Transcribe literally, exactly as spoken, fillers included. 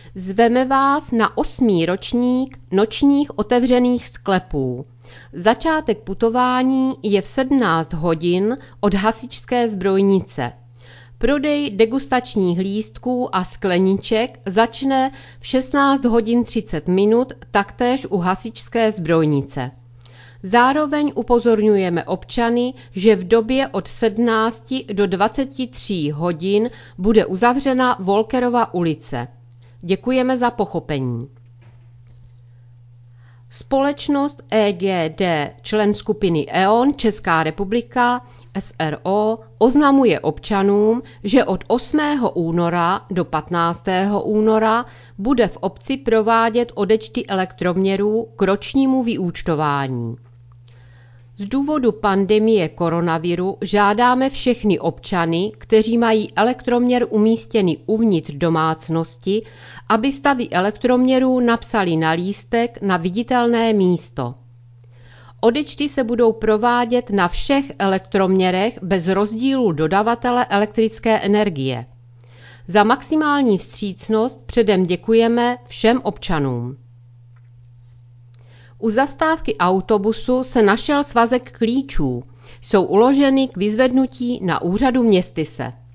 Zveme vás na osmý ročník nočních otevřených sklepů. Začátek putování je v sedmnáct hodin od hasičské zbrojnice. Prodej degustačních lístků a skleniček začne v šestnáct hodin třicet minut taktéž u hasičské zbrojnice. Zároveň upozorňujeme občany, že v době od sedmnácti do dvaceti tří hodin bude uzavřena Volkerova ulice. Děkujeme za pochopení. Společnost E G D, člen skupiny E O N Česká republika, S R O, oznamuje občanům, že od osmého února do patnáctého února bude v obci provádět odečty elektroměrů k ročnímu vyúčtování. Z důvodu pandemie koronaviru žádáme všechny občany, kteří mají elektroměr umístěný uvnitř domácnosti, aby stavy elektroměrů napsali na lístek na viditelné místo. Odečty se budou provádět na všech elektroměrech bez rozdílu dodavatele elektrické energie. Za maximální vstřícnost předem děkujeme všem občanům. U zastávky autobusu se našel svazek klíčů. Jsou uloženy k vyzvednutí na úřadu městyse.